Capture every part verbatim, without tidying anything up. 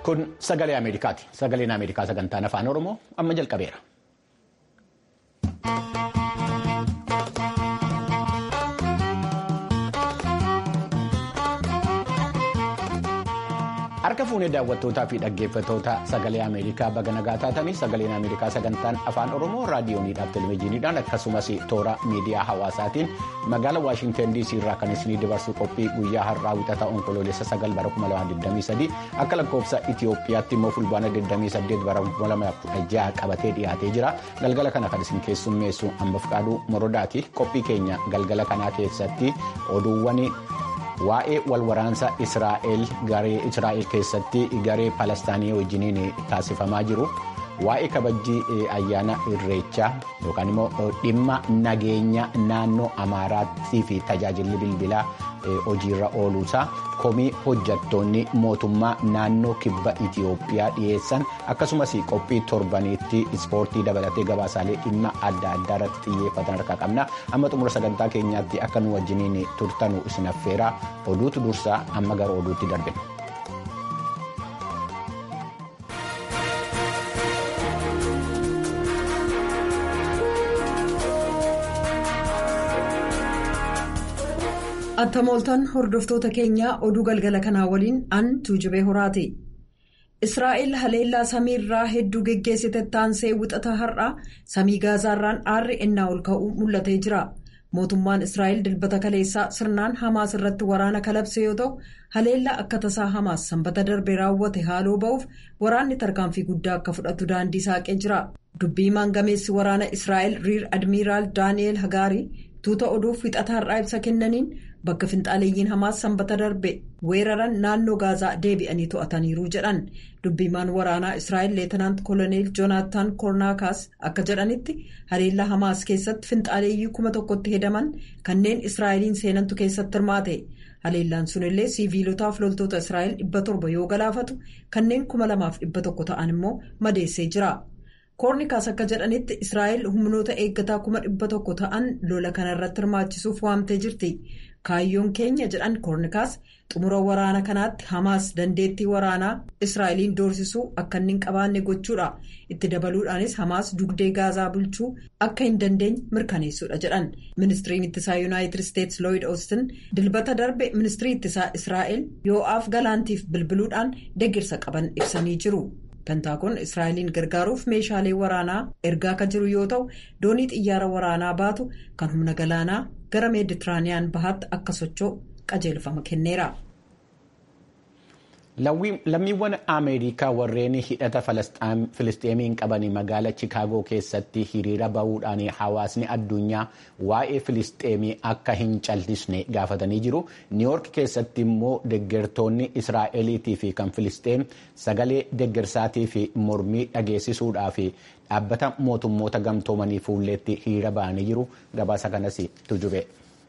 Kun sagalee Ameerikaati. Sagaleen Ameerikaa sagantaan afaan Oromoo amma jalqabeera. Harka fuunee daawwattootaa fi dhaggeeffattoota sagalee Ameerikaa baga nagaa taatanii sagaleen Ameerikaa sagantaan afaan Oromoo raadiyooniidhaaf televezyiiniidhaan akkasumas toora miidiyaa hawaasaatiin magaalaa Waashinten D C irraa kan isinii dabarsu qophii guyyaa har'aa wixataa onkoloolessa sagal bara kuma lamaa digdamii sadii akka lakkoofsa Itiyoophiyaatti immoo fulbaana digdamii saddeet bara kuma lamaa kudha jaha qabatee dhiyaatee jira. Galgala kana kan isin keessummeessu amma Fqaaduu Morodaati. Qophii keenya galgala kanaa keessatti oduuwwan waa'ee walwaraansa Israa'el garee Israa'el keessatti garee Palestaanii wajjiniin taasifamaa jiru. Waa'ee kabajjii ayyaana irreechaa yookaan immoo dhimma nageenya naannoo Amaaraatii fi tajaajilli bilbilaa hojiirra ooluusaa komii hojjettoonni mootummaa naannoo kibba Itiyoophiyaa dhiyeessan akkasumas qophii torbaniitti ispoortii dabalatee gabaasaalee dhimma adda addaa irratti xiyyeeffatan harkaa qabna. Amma xumura sagantaa keenyaatti akka nu wajjiniin turtanu isin affeeraa oduutu dursaa amma gara oduutti darbina. Attamooltan hordoftoota keenyaa oduu galgala kanaa waliin an Tuujubee Horaati. Israa'el haleellaa samiirraa hedduu geggeessite taansee wixata har'aa samii gaazaarraan aarri ennaa ol ka'uu mul'atee jira. Mootummaan Israa'el dilbata kaleessaa sirnaan Hamaas irratti waraana kalabse yoo ta'u haleellaa akka tasaa Hamaas sanbata darbe raawwate haaloo ba'uuf waraanni tarkaanfii guddaa akka fudhatu daandii saaqee jira. Dubbii maangameessi waraana Israa'el Riir Admiiraal Daani'eel Hagaarii tuuta oduuf wixata har'aa ibsa kennaniin bakka finxaaleeyyiin Hamaas sanbata darbe weeraran naannoo gaazaa deebi'anii to'ataniiru jedhan. Dubbimaan waraanaa Israa'el Leetanaant Koloneel Joonaatan Koornaakaas akka jedhanitti haleellaa Hamaas keessatti finxaaleeyyii kuma tokkotti hedaman kanneen Israa'eliin seenantu keessatti hirmaate. Haleellaan sunillee siiviilotaaf loltoota Israa'el dhibba torba yoo galaafatu kanneen kuma lamaaf dhibba tokko ta'an immoo madeessee jira. Koornikaas akka jedhanitti Israa'el humnoota eeggataa kuma dhibba tokko ta'an lola kanarratti hirmaachisuuf waamtee jirti. Kaayyoon keenya jedhan Koornikaas xumura waraana kanaatti Hamaas dandeettii waraanaa Israa'eliin doorsisuu akka inni hin qabaanne gochuudha. Itti dabaluudhaanis Hamaas dugdee gaazaa bulchuu akka hin dandeenye mirkaneessuudha jedhan. Ministiriin ittisaa Yuunaayitid Isteetsi Looyid Oostin dilbata darbe ministirii ittisaa Israa'el Yoo'aaf Galaantiif bilbiluudhaan deeggarsa qaban ibsanii jiru. Pentaakoon Israa'eliin gargaaruuf meeshaalee waraanaa ergaa kan jiru yoo ta'u doonii xiyyaara waraanaa baatu kan humna galaanaa gara meeditiraaniyaan bahaatti akka socho'u qajeelfama kenneera. Lammiiwwan Ameerikaa warreen hidhata Filisteemiin qaban magaalaa Chikaagoo keessatti hiriira bahuudhaan hawaasni addunyaa waa'ee Filisteemii akka hin callisne gaafatanii jiru. Niiwoork keessatti immoo deeggartoonni Israa'eliitii fi kan Filisteem sagalee deeggarsaatii fi mormii dhageessisuudhaaf dhaabbata mootummoota gamtoomanii fuulleetti hiriira bahanii jiru. Gabaasa kanas Tujube.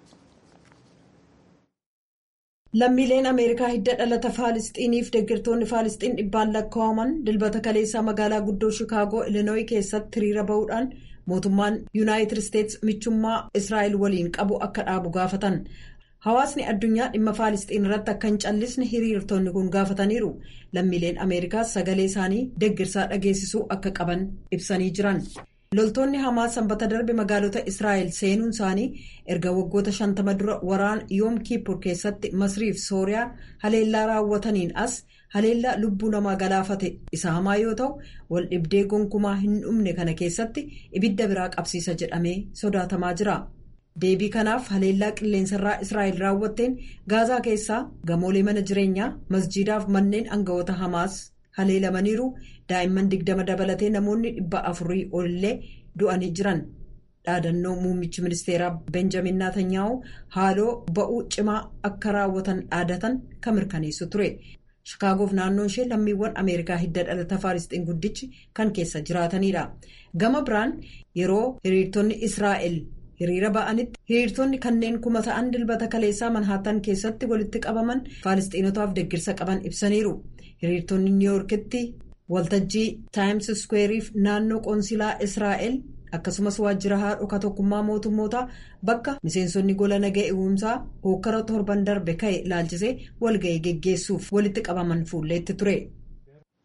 Lammiileen Ameerikaa hidda dhalata Faalistiiniif deeggartoonni Faalistiin dhibbaan lakkaa'aman dilbata kaleessaa magaalaa guddoo Shikaagoo Ilinooyi keessatti hiriira bahuudhaan mootummaan Yuunaayitid Isteetsi michummaa Israa'el waliin qabu akka dhaabu gaafatan. Hawaasni addunyaa dhimma Faalistiin irratti akka hin callisne hiriirtonni kun gaafataniiru. Lammiileen Ameerikaas sagalee isaanii deeggarsaa dhageessisuu akka qaban ibsanii jiran. Loltoonni Hamaas sanbata darbe magaalota Israa'el seenuun isaanii erga waggoota shantama dura waraana Yoom Kippur keessatti Masriif Sooriyaa haleellaa raawwataniin as haleellaa lubbuu namaa galaafate isa hamaa yoo ta'u wal dhibdee gonkumaa hin dhumne kana keessatti ibidda biraa qabsiisa jedhamee sodaatamaa jira. Deebii kanaaf haleellaa qilleensarraa Israa'el raawwatteen Gaazaa keessaa gamoolee mana jireenyaa masjiidaaf manneen aangawoota Hamaas haleelamaniiru. Daa'imman digdama dabalatee namoonni dhibba afurii olillee du'anii jiran. Dhaadannoo muummichi ministeeraa Benjamin Netanyahu haaloo ba'uu cimaa akka raawwatan dhaadatan kan mirkaneessu ture. Shikaagoof naannoon ishee lammiiwwan Ameerikaa hidda dhalata Faalistiin guddichi kan keessa jiraatanidha. Gama biraan yeroo hiriirtonni Israa'el hiriira ba'anitti hiriirtonni kanneen kuma ta'an dilbata kaleessaa Manhaatan keessatti walitti qabaman Faalistiinotaaf deeggarsa qaban ibsaniiru. Hiriirtonni Niiwoorkitti waltajjii Taayims Sukweeriif naannoo qoonsilaa Israa'el akkasumas waajjira haadhoka tokkummaa mootummootaa bakka miseensonni gola nagaa eegumsaa hokkara torban darbe ka'e ilaalchisee walga'ii geggeessuuf walitti qabaman fuulleetti ture.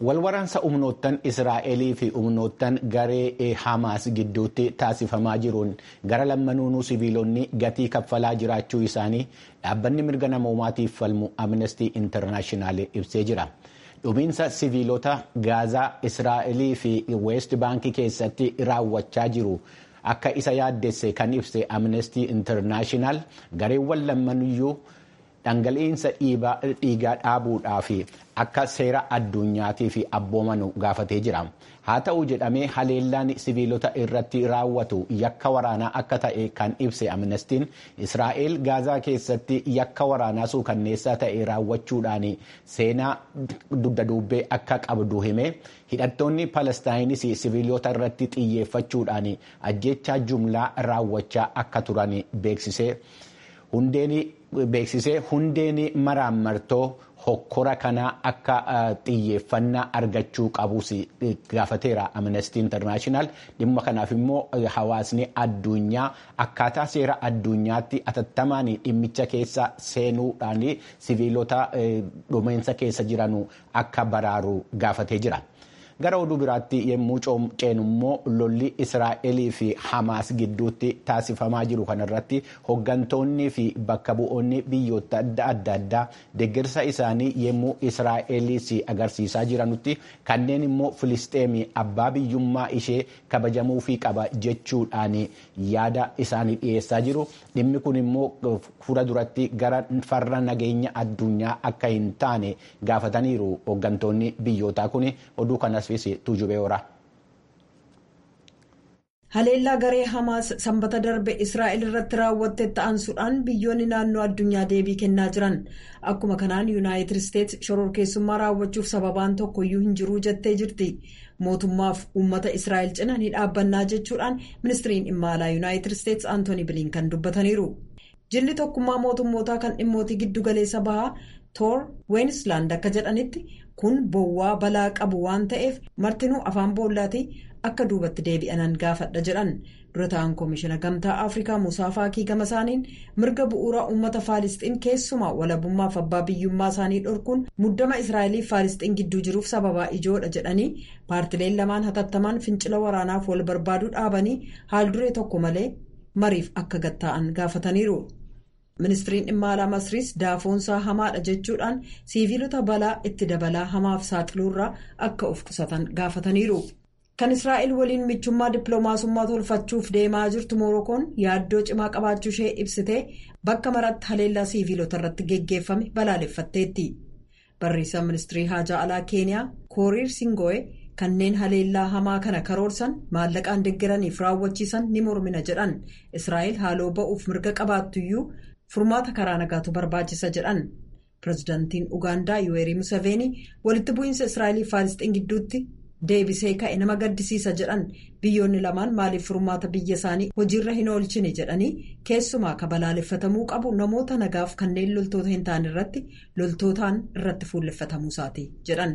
Walwaraansa humnoottan Israa'elii fi humnoottan garee Hamaas gidduutti taasifamaa jiruun gara lammanuunuu siviilonni gatii kaffalaa jiraachuu isaanii dhaabbanni mirga namoomaatiif falmu Amnesty International ibsee jira. Dhumiinsa siviilota Gaazaa, Israa'elii fi West Baankii keessatti raawwachaa jiru akka isa yaaddesse kan ibse Amnesty International gareewwan lammanuyyuu dhangala'iinsa dhiigaa dhaabuudhaa fi akka seera addunyaatii fi abboomanu gaafatee jira. Haa ta'u jedhamee haleellaan siviilota irratti raawwatu yakka waraanaa akka ta'e kan ibse Amnestiin Israa'el Gaazaa keessatti yakka waraanaa suukanneessaa ta'e raawwachuudhaan seenaa dugda duubee akka qabdu hime hidhattoonni Palestaayinis siviilota irratti xiyyeeffachuudhaan ajjechaa jumlaa raawwachaa akka turan beeksisee hundeeni. Beeksisee hundeen maraammartoo hokkora kanaa akka xiyyeeffannaa argachuu qabus gaafateera Amnesty International. Dhimma kanaaf immoo hawaasni addunyaa akkaataa seera addunyaatti atattamaan dhimmicha keessa seenuudhaan siviilota dhumeensa keessa jiran akka baraaru gaafatee jira. Gara oduu biraatti yemmuu ceenu immoo lolli Israa'elii fi Hamaas gidduutti taasifamaa jiru kanarratti hooggantoonni fi bakka bu'oonni biyyoota adda adda addaa deeggarsa isaanii yemmuu Israa'eliis agarsiisaa jiranutti kanneen immoo Filisxeemii abbaa biyyummaa ishee kabajamuu fi qaba jechuudhaan yaada isaanii dhiyeessaa jiru. Dhimmi kun immoo fuula duratti gara farra nageenya addunyaa akka hin taane gaafataniiru hooggantoonni biyyootaa kun. Oduu kanas Haleellaa garee Hamaas sanbata darbe Israa'el irratti raawwatte ta'ansuudhaan biyyoonni naannoo addunyaa deebii kennaa jiran. Akkuma kanaan Yuunaayitid Isteets shororkeessummaa raawwachuuf sababaan tokkoyyuu hin jiru jettee jirti. Mootummaaf uummata Israa'el cina ni dhaabbannaa jechuudhaan ministiriin dhimma alaa Yuunaayitid Isteets Antooni Bilinkan dubbataniiru. Jilli tokkummaa mootummootaa kan dhimmootii giddu galeessa bahaa Toor Weenisland akka jedhanitti kun bowwaa balaa qabu waan ta'eef martinuu afaan boollaatii akka duubatti deebi'anan gaafadha jedhan. Dura ta'an koomishina gamtaa Afrikaa Musaa Faakii gama isaaniin mirga bu'uuraa uummata Faalisxiin keessumaa walabummaaf abbaa biyyummaa isaanii dhorkuun muddama Israa'eliif Faalisxiin gidduu jiruuf sababaa ijoodha jedhanii paartileen lamaan hatattamaan fincila waraanaaf wal barbaaduu dhaabanii haal duree tokko malee mariif akka gatta'an gaafataniiru. Ministiriin dhimma alaa Masriis daafoonsaa hamaadha jechuudhaan siiviilota balaa itti dabalaa hamaaf saaxiluurraa akka of qusatan gaafataniiru. Kan Israa'el waliin michummaa dippiloomaasummaa tolfachuuf deemaa jirtu Moorokoon yaaddoo cimaa qabaachuu ishee ibsitee bakka maratti haleellaa siiviilota irratti geggeeffame balaaleffatteetti. Barreessaan ministirii haajaa alaa Keeniyaa Kooriir Singo'ee kanneen haleellaa hamaa kana karoorsan maallaqaan deeggaraniif raawwachiisan ni mormina jedhan. Israa'el haaloo ba'uuf mirga qabaattuyyuu furmaata karaa nagaatu barbaachisa jedhan. Pireezidaantiin Ugaandaa Yuweerii Museveenii walitti bu'iinsa Israa'elii fi Faalisxiin gidduutti deebisee ka'e nama gaddisiisa jedhan. Biyyoonni lamaan maaliif furmaata biyya isaanii hojiirra hin oolchine jedhanii keessumaa ka balaaleffatamuu qabu namoota nagaaf kanneen loltoota hin taane irratti loltootaan irratti fuulleffatamuu isaati jedhan.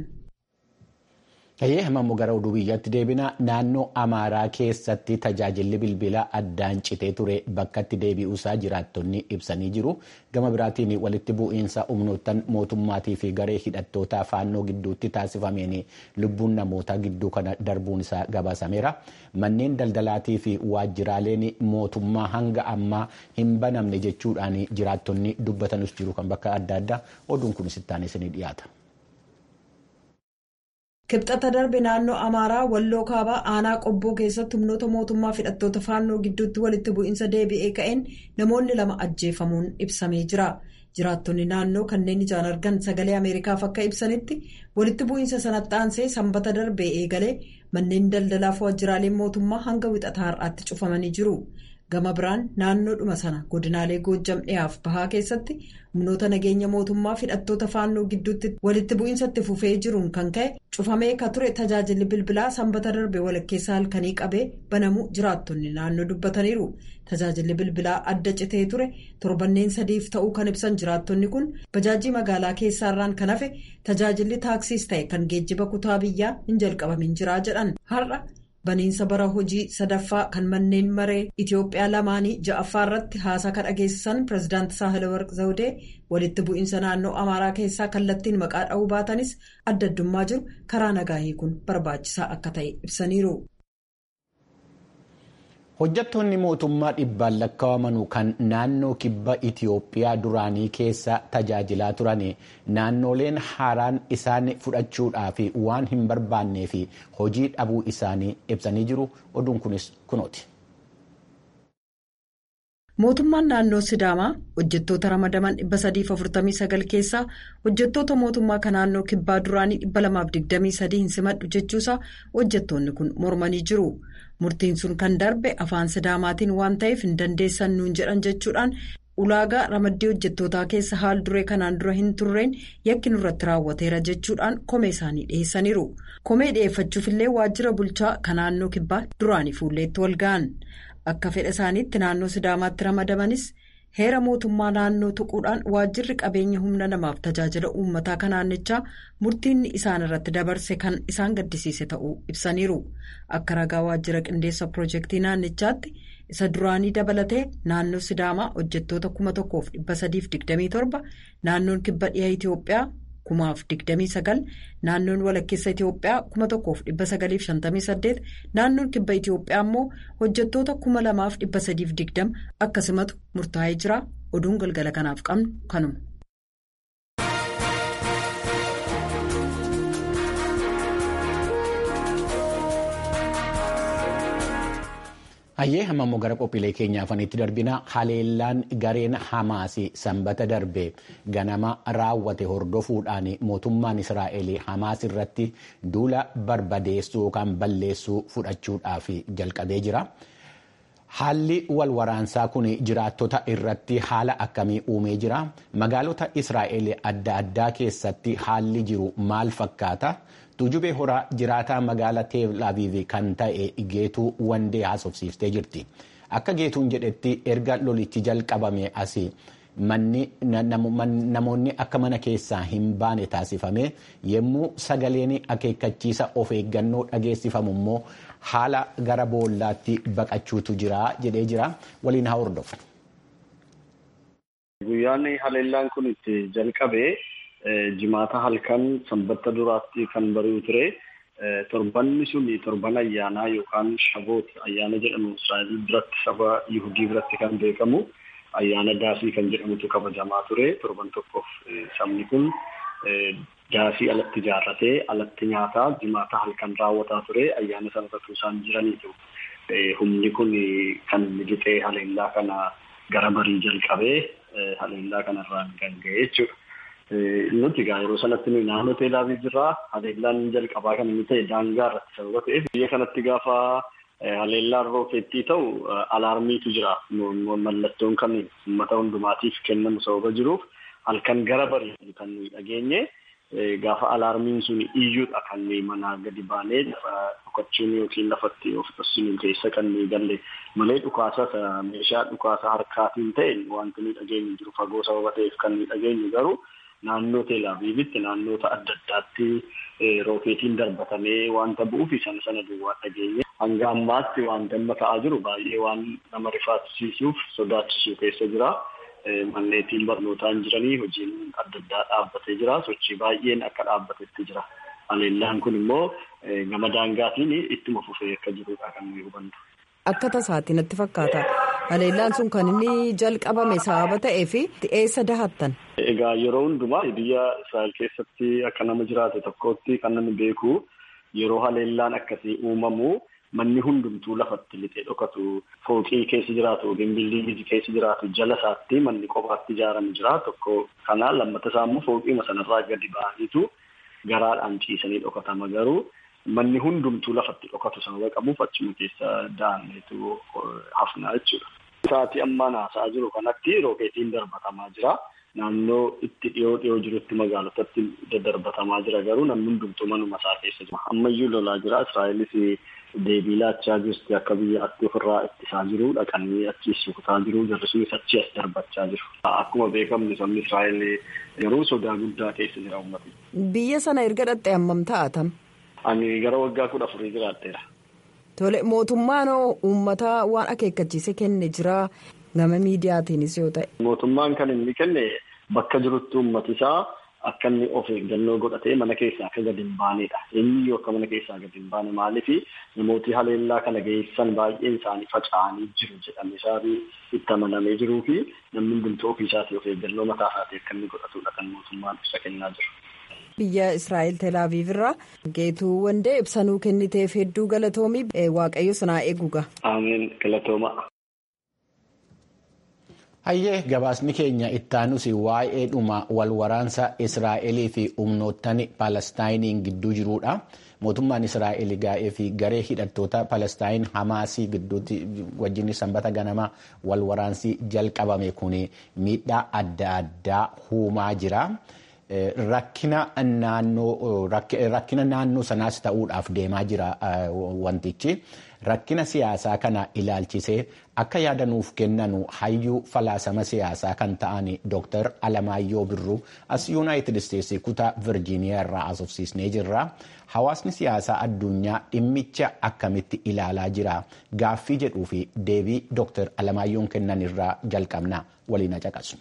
Hayyee hamammoo gara oduu biyyaatti deebina. Naannoo Amaaraa keessatti tajaajilli bilbilaa addaan citee ture bakkatti deebi'uusaa jiraattonni ibsanii jiru. Gama biraatiin walitti bu'iinsa humnoottan mootummaatii fi garee hidhattoota faannoo gidduutti taasifameen lubbuun namoota gidduu kana darbuun isaa gabaasameera. Manneen daldalaatii fi waajjiraaleen mootummaa hanga ammaa hin banamne jechuudhaan jiraattonni dubbatanus jiru kan bakka adda addaa. Oduun kunis itti aanee ni dhiyaata. Kibxata darbe naannoo Amaaraa Walloo Kaabaa aanaa Qobboo keessatti humnoota mootummaa fi hidhattoota faannoo gidduutti walitti bu'iinsa deebi'ee ka'een namoonni lama ajjeefamuun ibsamee jira. Jiraattonni naannoo kanneen ijaan argan sagalee Ameerikaaf akka ibsanitti walitti bu'iinsa sanatti aansee sanbata darbee eegalee manneen daldalaa fi waajjiraaleen mootummaa hanga wixataa har'aatti cufamanii jiru. Gama biraan naannoodhuma sana godinaalee Goojjam dhiyaaf bahaa keessatti humnoota nageenya mootummaa fi hidhattoota faannoo gidduutti walitti bu'iinsatti fufee jiruun kan ka'e cufamee ka ture tajaajilli bilbilaa sanbata darbe walakkeessa halkanii qabee banamuu jiraattonni naannoo dubbataniiru. Tajaajilli bilbilaa adda citee ture torbanneen sadiif ta'uu kan ibsan jiraattonni kun bajaajii magaalaa keessaarraan kan hafe tajaajilli taaksiis ta'e kan geejjiba kutaa biyyaa hin jalqabamin jiraa jedhan. Har'a baniinsa bara hojii sadaffaa kan manneen maree Itiyoophiyaa lamaanii ja'affaa irratti haasaa kan dhageessisan pireezidaanti Saahilawarq Zawudee walitti bu'iinsa naannoo Amaaraa keessaa kallattiin maqaa dha'uu baatanis adda addummaa jiru karaa nagaa hiikuun barbaachisaa akka ta'e ibsaniiru. Hojjettoonni mootummaa dhibbaan lakkaa'aman kan naannoo kibba Itiyoophiyaa duraanii keessa tajaajilaa turan naannoleen haaraan isaan fudhachuudhaaf waan hin barbaannee fi hojii dhabuu isaanii ibsanii jiru. Oduun kunis kunooti. Mootummaan naannoo Sidaamaa hojjettoota ramadaman dhibba sadiif afurtamii sagal keessaa hojjettoota mootummaa kan naannoo kibbaa duraanii dhibba lamaaf digdamii sadii hin simadhu jechuusaa hojjettoonni kun mormanii jiru. Murtiin sun kan darbe afaan Sidaamaatiin waan ta'eef hin dandeessan nuun jedhan jechuudhaan ulaagaa ramaddii hojjettootaa keessa haal duree kanaan dura hin turreen yakki nurratti raawwateera jechuudhaan komee isaanii dhiyeessaniiru. Komee dhiyeeffachuufillee waajjira bulchaa kan naannoo kibbaa duraanii fuulleetti wal ga'an. Akka fedha isaaniitti naannoo Sidaamaatti ramadamanis heera mootummaa naannoo tuquudhaan waajjirri qabeenya humna namaaf tajaajila uummataa kan naannichaa murtiin isaan irratti dabarse kan isaan gaddisiise ta'uu ibsaniiru. Akka ragaa waajjira qindeessa piroojeektii naannichaatti isa duraanii dabalatee naannoo Sidaamaa hojjettoota kuma tokkoof dhibba sadiif digdamii torba, naannoon kibba dhiyaa Itiyoophiyaa kumaaf digdamii sagal, naannoon walakkeessa Itiyoophiyaa kuma tokkoof dhibba sagaliif shantamii saddeet, naannoon kibba Itiyoophiyaa immoo hojjettoota kuma lamaaf dhibba sadiif digdama akkasumatu murtaa'ee jira. Oduun galgala kanaaf qabnu kanuma. Hayyee hammammoo gara qophiilee keenyaaf itti darbina. Haleellaan gareen Hamaas sanbata darbe ganama raawwate hordofuudhaan mootummaan Israa'el Hamaas irratti duula barbadeessuu yookaan balleessuu fudhachuudhaaf jalqabee jira. Haalli wal waraansaa kun jiraattota irratti haala akkamii uumee jira? Magaalota Israa'el adda addaa keessatti haalli jiru maal fakkaata? Tuujubee horaa jiraataa magaalaa Teel Aviv kan ta'e Geetuu Wandee haasofsiiftee jirti. Akka Geetuun jedhetti erga lolichi jalqabame asii namoonni akka mana keessaa hin baane taasifame yommuu sagaleen akeekkachiisa of eeggannoo dhageessifamu immoo haala gara boollaatti baqachuutu jira jedhee jira. Waliin haa hordofnu. Guyyaan haleellaan kun itti jalqabee jimaata halkan sanbata duraatti kan bari'u ture. Torbanni sun torban ayyaanaa yookaan shaboot ayyaana jedhamu Israa'el biratti saba Yihudii biratti kan beekamu ayyaana daasii kan jedhamutu kabajamaa ture. Torban tokkoof sabni kun daasii alatti ijaarratee alatti nyaataa jimaata halkan raawwataa ture. Ayyaana sana irratti isaan jiraniitu. Humni kun kan lixee haleellaa kana gara barii jalqabee haleellaa kanarraan kan ga'e jechuudha. Nuti egaa yeroo sanatti nuyi naannoo Teel Aviv jirraa haleellaan jalqabaa kan inni ta'e daangaa irratti sababa ta'eef biyya kanatti gaafa haleellaan rookeettii ta'u alaarmiitu jira. Mallattoon kan uummata hundumaatiif kennamu sababa jiruuf halkan gara barii kan nuyi dhageenye gaafa alaarmiin sun iyyuudha kan nuyi manaa gadi baanee lafa dhokachuun yookiin lafatti of dhoksuun keessa kan nuyi galle malee dhukaasa meeshaa dhukaasa harkaatiin ta'e wanti nuyi dhageenye jiru fagoo sababa ta'eef kan nuyi dhageenye garuu naannoo Teel Avivitti naannoota adda addaatti rookeetiin darbatamee wanta bu'uuf sana sana duwwaa dhageenye. Hanga ammaatti wanta amma ta'aa jiru baay'ee waan nama rifaachisiisuuf sodaachisuu keessa jira. Manneetiin barnootaan jiranii hojiin adda addaa dhaabbatee jira. Sochii baay'een akka dhaabbatetti jira. Haleellaan kun immoo gama daangaatiin ittuma fufee akka jirudha kan nuyi hubannu. Akka tasaatti natti fakkaata. Haleellaan sun kan inni jalqabame sababa ta'eef eessa dahattan? Egaa yeroo hundumaa biyya Israa'el keessatti akka nama jiraate tokkotti kan namni beeku yeroo haleellaan akkasii uumamu manni hundumtuu lafatti lixee dhokatu fooqii keessa jiraatu gimbilii keessa jiraatu jala isaatti manni qofaatti ijaarame jira tokko kana lammata isaa immoo fooqiima sanarraa gadi ba'aniitu garaadhaan ciisanii dhokatama garuu manni hundumtuu lafatti dhokatu sababa qabuuf achuma keessa daanneetu hafnaa jechuudha. Sa'aatii ammaa naasaa jiru kanatti rookeetiin darbatamaa jira. Naannoo itti dhiyoo dhiyoo jirutti magaalotatti daddarbatamaa jira garuu namni hundumtuu manuma isaa keessa jira. Ammayyuu lolaa jira. Israa'elis deebii laachaa jirti akka biyyaatti ofirraa ittisaa jiru dhaqanii achi suutaa jiru jarrisuunis achi as darbachaa jiru. Akkuma beekamu sabni Israa'el yeroo sodaa guddaa keessa jira uummati. Biyya sana erga dhattee hammam taa'atam? Ani gara waggaa kudha afurii jiraatteera. Tole mootummaan uummata waan akeekkachiise kenne jira nama miidiyaatiinis yoo ta'e. Mootummaan kan inni kenne bakka jirutti uummati isaa akka inni of eeggannoo godhatee mana keessaa akka gadi hin baanedha. Inni akka mana keessaa gadi hin baane maaliif namooti haleellaa kana geessan baay'een isaanii faca'anii jiru jedhamee isaanii itti amanamee jiruu fi namni hundumtuu ofii isaatii of eeggannoo mataa isaatii akka inni godhatudha kan mootummaan ibsa kennaa jiru. Biyya Israa'el Tel Aviv irraa Geetuu Wandee ibsanuu kenniteef hedduu galatoomii waaqayyo sanaa eeguga. Ameen galatooma. Hayyee gabaasni keenya ittaanus waa'ee dhuma wal waraansa Israa'elii fi humnoottan Palestaayin gidduu jiruudha. Mootummaan Israa'el gaa'ee fi garee hidhattoota Palestaayin Hamaasii gidduutti wajjin sanbata ganama wal waraansi jalqabame kun miidhaa adda addaa uumaa jira. Rakkina naannoo rakkina naannoo sanaas ta'uudhaaf deemaa jira wantichi. Rakkina siyaasaa kana ilaalchisee akka yaada nuuf kennanu hayyuu falaasama siyaasaa kan ta'an Dooktar Alamaayyoo Birruu as Yuunaayitid Isteetsi kutaa Virjiiniyaa irraa asofsiisnee jirra. Hawaasni siyaasaa addunyaa dhimmicha akkamitti ilaalaa jira? Gaaffii jedhuu fi deebii Dooktar Alamaayyoon kennan irraa jalqabna waliin caqasnu.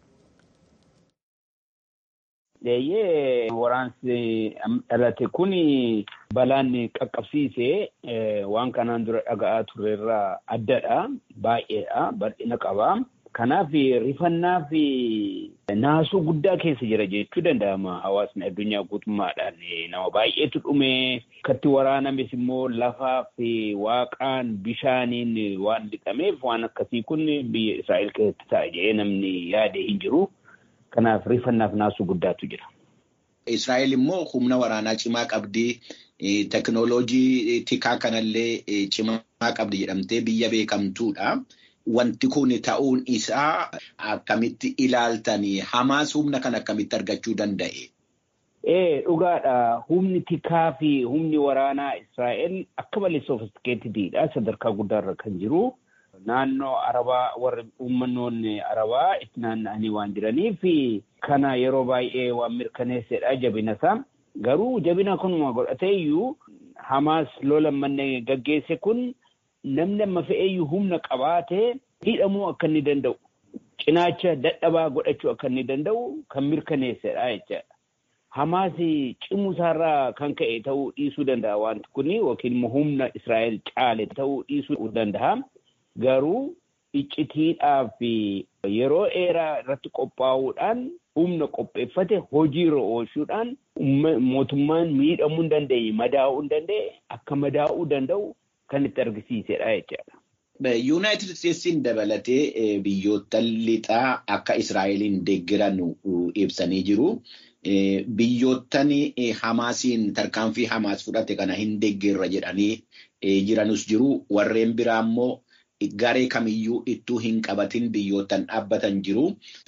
Leeyyee waraansi dhalate kun balaan qaqqabsiisee waan kanaan dura dhaga'aa turreerraa addadha. Baay'eedha. Bal'ina qaba. Kanaaf rifannaa fi naasuu guddaa keessa jira jechuu danda'ama. Hawaasni addunyaa guutummaadhaan nama baay'eetu dhume. Katti waraanames immoo lafaa fi waaqaan bishaaniin waan lixameef waan akkasii kun biyya Israa'el keessatti ta'a jedhee namni yaade hin jiru. Kanaaf rifannaaf naasuu guddaatu jira. Israa'el immoo humna waraanaa cimaa qabdi. Teknooloojii tikaa kanallee cimaa qabdi jedhamtee biyya beekamtuudha. Wanti kun ta'uun isaa akkamitti ilaaltanii Hamaas humna kan akkamitti argachuu danda'e? Ee dhugaadha. Humni tikaa fi humni waraanaa Israa'el akka malee sofistikeetidha. Sadarkaa guddaarra kan jiru. Naannoo Arabaa warri uummannoonni Arabaa itti naanna'anii waan jiraniif kana yeroo baay'ee waan mirkaneessedha jabina isaa. Garuu jabina kunuma godhateeyyuu Hamaas lola manne gaggeesse kun namni amma fe'eeyyuu humna qabaatee hidhamuu akka inni danda'u. Cinaacha dadhabaa godhachuu akka inni danda'u kan mirkaneessedha jechaadha. Hamaas cimuusaarraa kan ka'e ta'uu dhiisuu danda'a wanti kun yookiin immoo humna Israa'el caale ta'uu dhiisuu danda'a. Garuu iccitiidhaaf yeroo dheeraa irratti qophaa'uudhaan humna qopheeffate hojiirra oolchuudhaan mootummaan miidhamuu hin dandeenye madaa'uu hin dandeenye akka madaa'uu danda'u kan itti argisiisedha jechaadha. Yuunaayitid Isteetsiin dabalatee biyyoota lixaa akka Israa'eliin deeggaran ibsanii jiru. Biyyoottan Hamaasiin tarkaanfii Hamaas fudhate kana hin deeggerra jedhanii jiranus jiru. Warreen biraa immoo garee kamiyyuu ittuu hin qabatin biyyootan dhaabbatan jiru.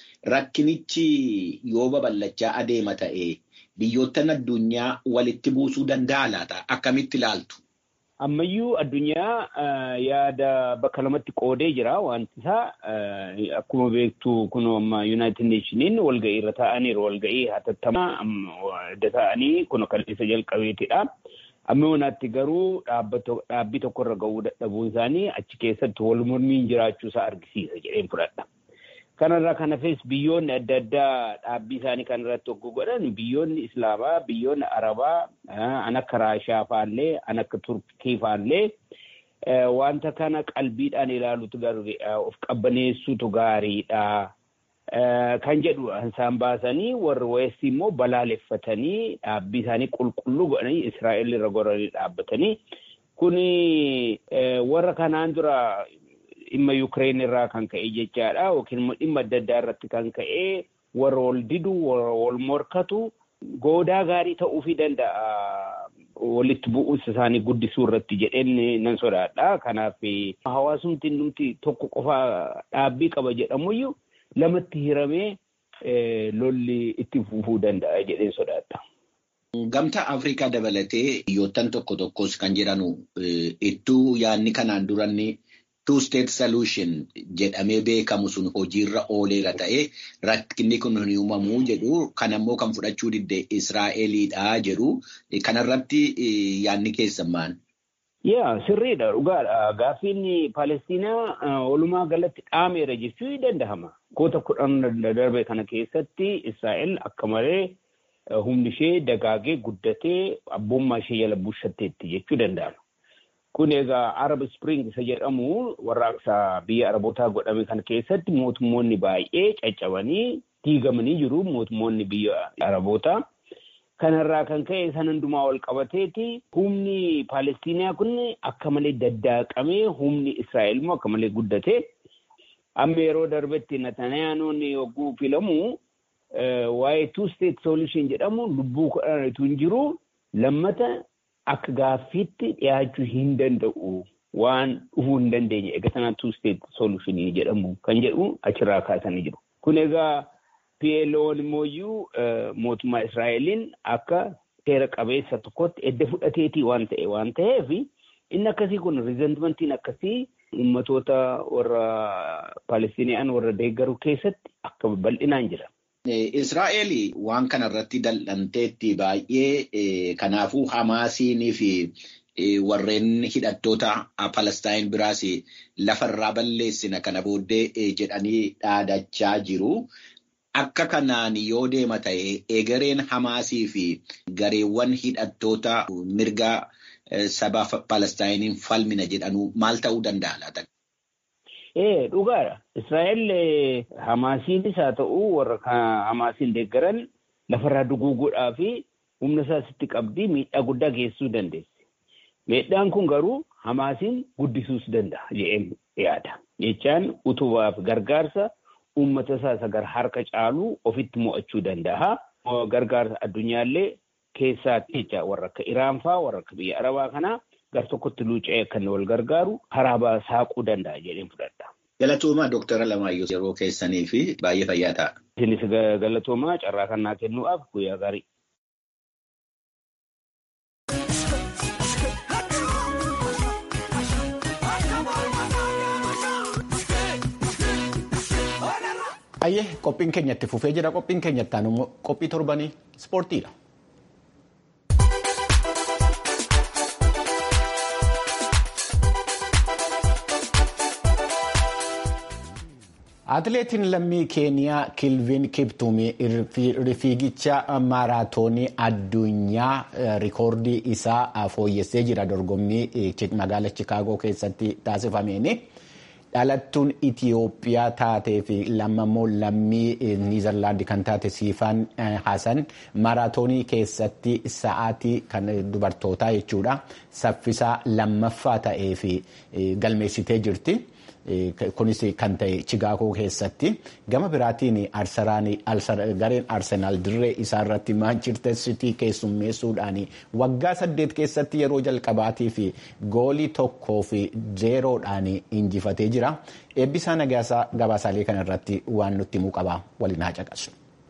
Rakkinichi yoo babal'achaa adeema ta'e biyyoottan addunyaa walitti buusuu danda'a laata? Akkamitti ilaaltu? Ammayyuu addunyaa yaada bakka lamatti qoodee jira wanti isaa akkuma beektu kun amma United Nationiin walga'ii irra taa'aniiru walga'ii hatattamaa adda ta'anii kun kan isa jalqabeetidha. Amma wanaatti garuu dhaabbii tokkorra ga'uu dadhabuun isaanii achi keessatti wal mormiin jiraachuu isaa argisiisa jedheen fudhadha. Kanarraa kan hafes biyyoonni adda addaa dhaabbii isaanii kanarratti tokko godhan biyyoonni Islaamaa, biyyoonni Arabaa, an akka Raashaa faallee, an akka Turkii faallee wanta kana qalbiidhaan ilaalutu of qabbaneessuutu gaariidha. Kan jedhu isaan baasanii warri Weestii immoo balaaleffatanii dhaabbii isaanii qulqulluu godhanii Israa'el irra goranii dhaabbatanii kuni warra kanaan dura dhimma Yuukireen irraa kan ka'e jechaadha yookiin dhimma adda addaa irratti kan ka'e warra wal didu warra wal morkatu goodaa gaarii ta'uufii danda'a walitti bu'uus isaanii guddisuu irratti jedheen nan sodaadha. Kanaaf hawaasumti nuti tokko qofa dhaabbii qaba jedhamuyyuu lamatti hiramee lolli itti fufuu danda'a jedheen sodaadha. Gamtaa Afrikaa dabalatee biyyoottan tokko tokkos kan jedhanu ittuu yaadni kanaan duranni two state solution jedhamee beekamu sun hojiirra ooleera ta'e rakkinni kun hin uumamuu jedhu kanammoo kan fudhachuu didde Israa'eliidha jedhu kanarratti yaadni keessan maal? Yaa sirriidha dhugaadha. Gaaffiin Palestiinaa walumaa galatti dhaameera jechuu danda'ama. Goota kudhan darbe kana keessatti Israa'el akka malee humni ishee dagaagee guddatee abbummaa ishee jala bushatteetti jechuu danda'ama. Kun egaa Arab Spring isa jedhamu warraaqsa biyya Arabootaa godhame kana keessatti mootummoonni baay'ee caccabanii diigamanii jiru mootummoonni biyya Arabootaa. Kanarraa kan ka'e san hundumaa wal qabateeti humni Palestiinaa kun akka malee daddaaqamee humni Israa'el immoo akka malee guddatee amma yeroo darbetti Netanyaahuun yogguu filamu waa'ee two state solution jedhamu lubbuu kudhanitu hin jiru lammata akka gaaffiitti dhiyaachuu hin danda'u waan dhufuu hin dandeenye egaa sana two state solution jedhamu kan jedhu achirraa kaasanii jiru. Kun egaa P L O immoo mootummaa Israa'eliin akka seera qabeessa tokkotti edda fudhateetii waan ta'e waan ta'eef inni akkasii kun resentmentiin akkasii ummatoota warra Palestiiniyaan warra deeggaru keessatti akka bal'inaan jira. Israa'el waan kanarratti dal'anteetti baay'ee kanaafuu Hamaasiinii fi warreen hidhattoota Palestiin biraas lafarraa balleessina kana booddee jedhanii dhaadachaa jiru. Akka kanaan yoo deema ta'e egereen Hamaasii fi gareewwan hidhattoota mirga saba Palestiiniin falmina jedhanu maal ta'uu danda'a laata? Ee dhugaadha. Israa'el Hamaasiinis haa ta'u warra Hamaasiin deeggaran lafarraa duguuguudhaa fi humna isaasitti qabdii miidhaa guddaa geessisuu dandeessi. Miidhaan kun garuu Hamaasiin guddisuus danda'a jedheen yaada. Jechaan utubaaf gargaarsa uummata isaa sagar harka caalu ofitti mo'achuu danda'a. Gargaarsa addunyaallee keessaatti jecha warra akka Iraan fa'aa warra akka biyya Arabaa kanaa gar tokkotti luucee kan wal gargaaru karaa saaquu danda'a jedheen fudhadha. Galatoomaa Dooktara Alamaayyoo yeroo keessanii fi baay'ee fayyaa ta'a. Isinis galatoomaa carraa kan naa kennuudhaaf guyyaa gaarii. Ayyee qophiin keenyatti fufee jira. Qophiin keenyattaan immoo qophii torbanii ispoortiidha. Atileetiin lammii Keeniyaa Kilvin Kiptumii fiigicha maaraatoonii addunyaa rikoordii isaa fooyyessee jira dorgommii magaalaa Chikaagoo keessatti taasifameeni. Dhalattuun Itiyoophiyaa taatee fi lammamoo lammii Niizerlaandi kan taate Siifaan Hasan maaraatoonii keessatti sa'aatii kan dubartootaa jechuudha. Saffisaa lammaffaa ta'ee fi galmeessitee jirti. Kunis kan ta'e Chicaagoo keessatti gama biraatiin gareen Arsenaal dirree isaarratti Maanchister Sitii keessummeessuudhaan waggaa saddeet keessatti yeroo jalqabaatii fi goolii tokkoo fi zeeroodhaan injifatee jira. Eebbisaa Nagaasaa gabaasaalee kanarratti waan nutti himuu qaba waliin haa caqasu.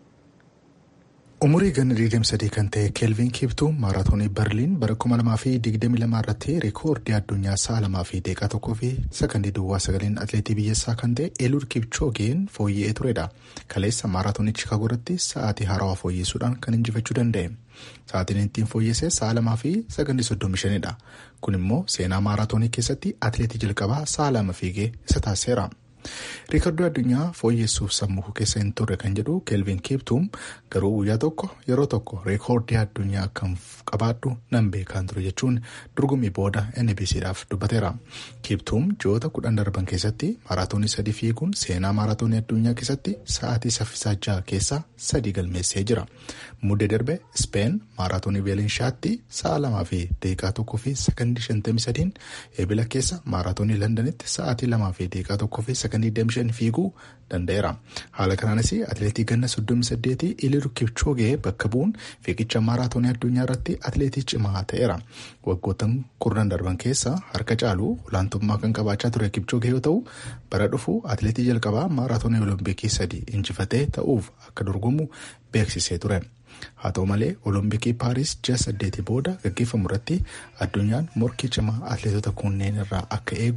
Umurii ganna digdamii sadii kan ta'e Kelvin Kiptum maaraatoonii Berliin bara kuma lamaa fi digdamii lama irratti reekoordii addunyaa sa'a lamaa fi daqiiqaa tokkoo fi sakandii duwwaa sagaleen atileetii biyyassaa kan ta'e Eliud Kipchoogeen fooyya'ee turedha. Kaleessa maaraatoonii Chicaagoo irratti sa'aatii haarawaa fooyyessuudhaan kan injifachuu danda'e. Sa'aatiin ittiin fooyyessee sa'a lamaa fi sakandii soddomii shanidha. Kun immoo seenaa maaraatoonii keessatti atileetii jalqabaa sa'a lama fiigee isa taasiseera. Riikardoo addunyaa fooyyessuuf sammuu keessa hin turre kan jedhu Kelvin Kiptum garuu guyyaa tokko yeroo tokko riikardoo addunyaa kan qabaadhu nan beekaan ture jechuun dorgommii booda N B C'dhaaf dubbateera. Kiptum ji'oota kudhan darban keessatti maaraatoonii sadii fiiguun seenaa maaraatoonii addunyaa keessatti sa'aatii saffisaa ja'a keessaa sadii galmeessee jira. Muddee darbe Speen maaraatoonii Beelinshaatti sa'a lamaa fi daqiiqaa tokkoo fi sakandii shantamii sadiin eebila keessa maaraatoonii Londanitti sa'aatii lamaa fi daqiiqaa tokkoo fi sakandii deemshan fiiguu danda'eera. Haala kanaanis atileetii ganna soddomii saddeetii Eliud Kipchoogee bakka bu'uun fiigicha maaraatoonii addunyaa irratti atileetii cimaa ta'eera. Waggoottan kurnan darban keessa harka caalu olaantummaa kan qabaachaa ture Kipchoogee yoo ta'u bara dhufu atileetii jalqabaa maaraatoonii olompikii sadii injifatee ta'uuf akka dorgomu beeksisee ture. Haa ta'u malee olompikii Paaris ji'a saddeetii booda gaggeeffamu irratti addunyaan morkii cimaa atileetota kunneen irraa akka eegu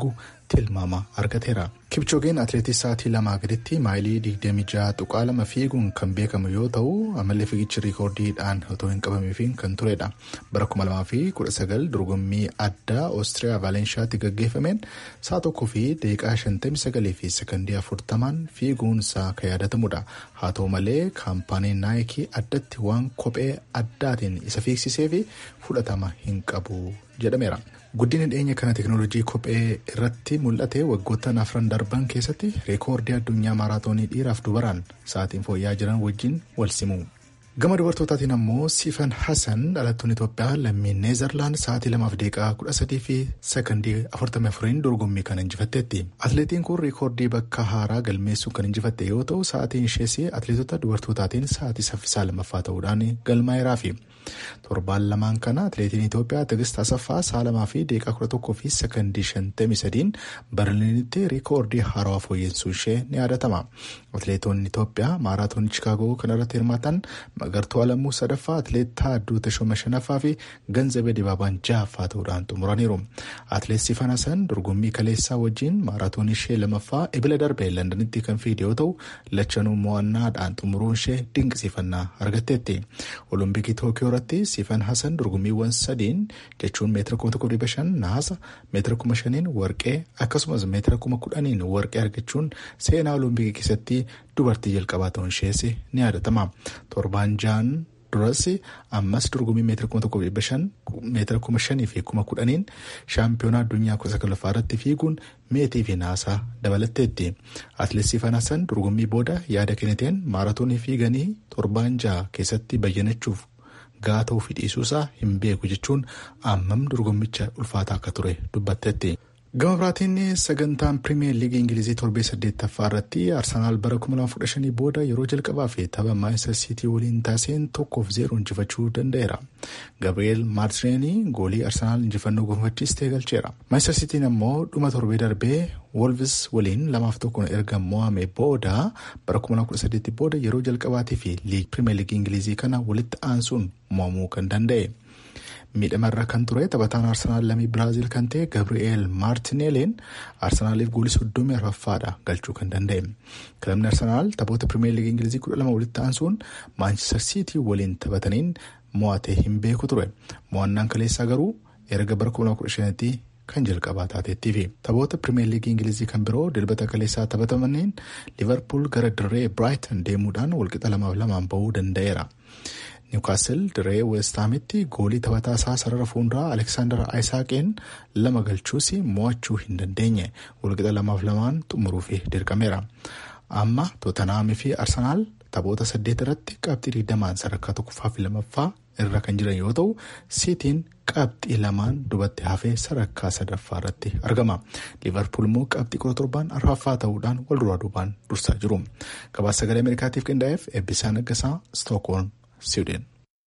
tilmaama argateera. Kipchoogeen atileetii sa'aatii lamaa gaditti maayilii digdamii jaha tuqaa lama fiiguun kan beekamu yoo ta'u amallee fiigichi riikoordiidhaan otoo hin qabamiifiin kan turedha. Bara kuma lamaa fi kudha sagal dorgommii addaa Oostiriyaa Vaalenshaatti gaggeeffameen sa'a tokkoo fi daqiiqaa shantamii sagalii fi sekondii afurtamaan fiiguunsaa kan yaadatamudha. Haa ta'u malee kaampaaniin naayikii addatti waan kophee addaatiin isa fiigsisee fi fudhatama hin qabu jedhameera. Guddinni dhiyeenya kana teekinooloojii kophee irratti mul'ate waggoota afran darban keessatti reekoordii addunyaa maaraatoonii dhiiraaf dubaraan sa'aatiin fooyya'aa jiran wajjin wal simu. Gama dubartootaatiin ammoo Siifan Hassan dhalattuun Itoophiyaa lammii Neezerlaand sa'aatii lamaaf daqiiqaa kudha sadii fi sekondii afurtamii afuriin dorgommii kan injifatteetti. Atileetiin kun reekoordii bakka haaraa galmeessuun kan injifatte yoo ta'u sa'aatiin ishees atileetota dubartootaatiin sa'aatii saffisaa lamaffaa ta'uudhaan galmaa'eeraafi. Torbaan lamaan kana atileetiin Itoophiyaa Tigist Asaffaa sa'a lamaa fi daqiiqaa kudha tokkoo fi sekondii shantamii sadiin Berliinitti reekoordii haarawaa fooyyessuu ishee ni yaadatama. Atileetonni Itoophiyaa maaraatoonii Chikaagoo kanarratti hirmaatan Magartuu Alamuu sadaffaa, atileet Taadduu Tashoma shanaffaa fi Ganzabee Dibaabaan jahaffaa ta'uudhaan xumuraniiru. Atileet Siifan Hassan dorgommii kaleessaa wajjin maaraatoonii ishee lamaffaa ebila darbee Londanitti kan fiigde yoo ta'u lachanuu mo'annaadhaan xumuruun ishee dinqisiifannaa argatteetti. Olompikii Tookiyoo irratti Siifan Hassan dorgommiiwwan sadiin jechuun meetira kuma tokko dhibba shan naasa, meetira kuma shaniin warqee akkasumas meetira kuma kudhaniin warqee argachuun seenaa olompikii keessatti dubartii jalqabaa ta'uun ishee ni yaadatama. Torbaan jaan duras ammas dorgommii meetira kuma tokko dhibba shan, meetira kuma shanii fi kuma kudhaniin shaampiyoonaa addunyaa kudha sagalaffaa irratti fiiguun meetii fi naasaa dabalatteetti. Atileet Siifan Hassan dorgommii booda yaada kenniteen maaraatoonii fiiganii torbaan jaha keessatti bayyanachuuf gahaa ta'uu fi dhiisuusaa hin beeku jechuun ammam dorgommicha ulfaataa akka ture dubbatteetti. Gama biraatiin sagantaan pirimeer liigii Ingilizii torbee saddeettaffaa irratti Arsenaal bara kuma lama kudha shanii booda yeroo jalqabaa fi tapha Maanchister Siitii waliin taasiseen tokkoof zeeroo injifachuu danda'eera. Gabriel Maartineelii goolii Arsenaal injifannoo gonfachiistee galcheera. Maanchister Siitiin ammoo dhuma torbee darbee Wolves waliin lamaaf tokkoon erga mo'ame booda bara kuma lama kudha saddeetti booda yeroo jalqabaatii fi pirimeer liigii Ingilizii kana walitti aansuun mo'amuu kan danda'e. Miidhamarra kan ture taphataan Arsenaal lammii Biraazil kan ta'e Gabriel Maartineeliin Arsenaaliif goolii soddomii arfaffaadha galchuu kan danda'e. Kilabni Arsenaal taphoota pirimeer liigii Ingilizii kudha lama walitti aansuun Maanchister Siitii waliin taphataniin mo'atee hin beeku ture. Mo'annaan kaleessaa garuu erga bara kuma lama kudha shanitti kan jalqabaa taateettiifi. Taphoota pirimeer liigii Ingilizii kan biroo dilbata kaleessaa taphatamaniin Liverpool gara dirree Brighton deemuudhaan walqixa lamaaf lamaan bahuu danda'eera. Newcastle dirree West Hamitti goolii taphataa isaa sarara fuunduraa Alexander Isaaqeen lama galchuus mo'achuu hin dandeenye walqixa lamaaf lamaan xumuruuf dirqameera. Amma Tottenham fi Arsenaal taphoota saddeet irratti qabxii digdamaan sadarkaa tokkoffaa fi lamaffaa irra kan jiran yoo ta'u Siitiin qabxii lamaan dubatti hafee sadarkaa sadaffaa irratti argama. Liverpool immoo qabxii kudha torbaan arfaffaa ta'uudhaan wal duraa duubaan dursaa jiru. Gabaasa sagalee Ameerikaatiif qindaa'eef Eebbisaa Naggasaa, Stookholm, Sweden.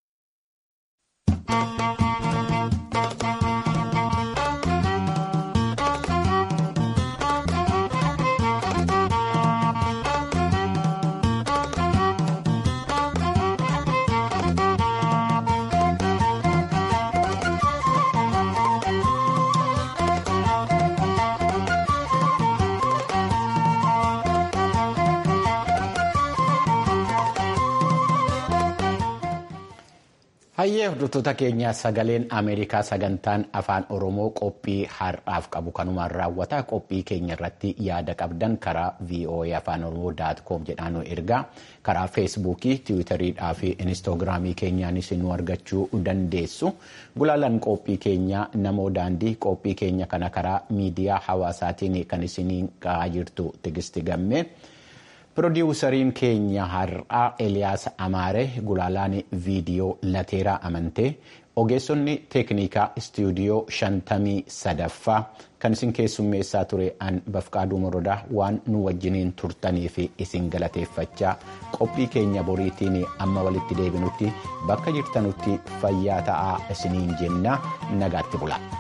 Hayyee hordoftoota keenya sagaleen Ameerikaa sagantaan afaan Oromoo qophii har'aaf qabu kanumaan raawwata. Qophii keenya irratti yaada qabdan karaa v o a afaan oromoo dot com jedhaan nu ergaa. Karaa feesbuukii, tiwiitariidhaa fi inistoogiraamii keenyaanis nu argachuu dandeessu. Gulaalaan qophii keenya namoo daandii qophii keenya kana karaa miidiyaa hawaasaatiin kan isiniin ga'aa jirtu Tigisti Gammee. Pirodiwusariin keenya har'aa Eliyaas Amaaree, gulaalaan viidiyoo Lateeraa Amantee, ogeessonni teeknikaa istuudiyoo shantamii sadaffaa kan isin keessummeessaa ture an Bafqaaduu Morodaa waan nu wajjiniin turtanii fi isin galateeffachaa qophii keenya boriitiin amma walitti deebinutti bakka jirtanutti fayyaa ta'aa isiniin jenna nagaatti bula.